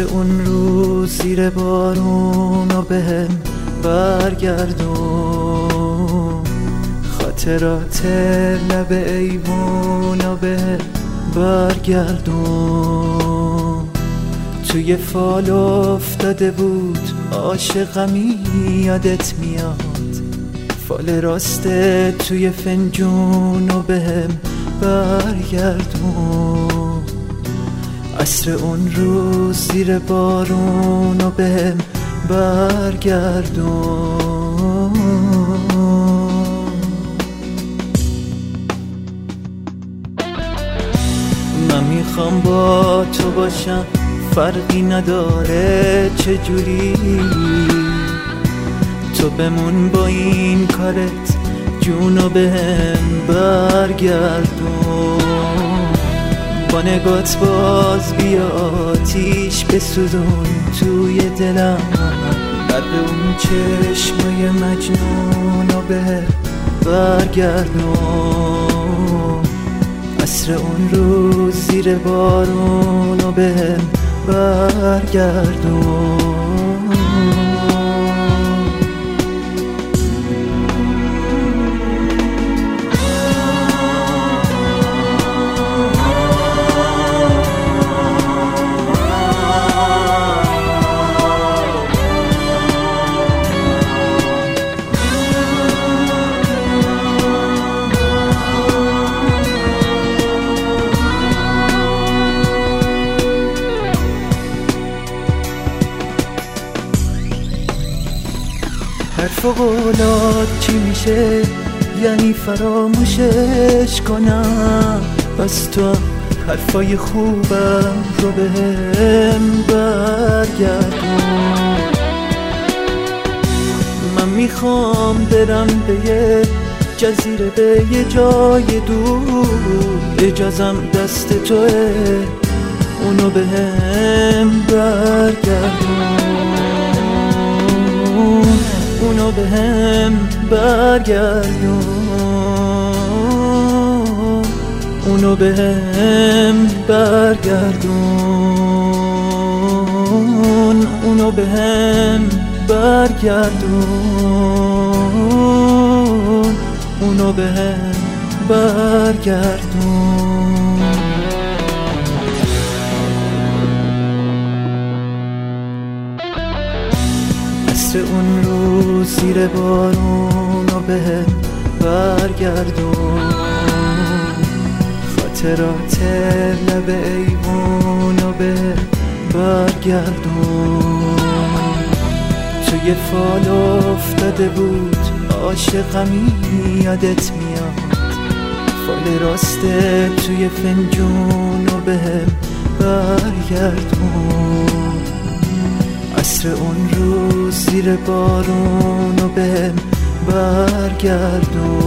عصر اون روز زیر بارونو بهم برگردون، خاطرات لب ایوونو بهم برگردون. توی فال افتاده بود عاشقمی یادت میاد، فال راسته توی فنجونو بهم برگردون. عصر اون روز زیر بارونو بهم برگردون. من میخوام با تو باشم، فرقی نداره چجوری، تو بمون با این کارت، جونو بهم برگردون. با نگات باز بیا آتیش بسوزون توی دلم، برق اون چشمای مجنونو بهم برگردون. عصر اون روز زیر بارونو بهم برگردون. حرف و قولات چی میشه؟ یعنی فراموشش کنم؟ پس تو حرفای خوبم رو بهم برگردون. من میخوام برم به یه جزیره، به یه جای دور، اجازم دست توه، اونو بهم برگردون. اونو بهم برگردون. اونو بهم برگردون. اونو بهم برگردون. اونو بهم برگردون. عصر اون روز زیر بارونو بهم برگردون، خاطرات لب ایوونو بهم برگردون. توی فال افتاده بود عاشقمی یادت میاد، فال راسته توی فنجونو بهم برگردون. عصر اون روز زیر بارونو بهم برگردون.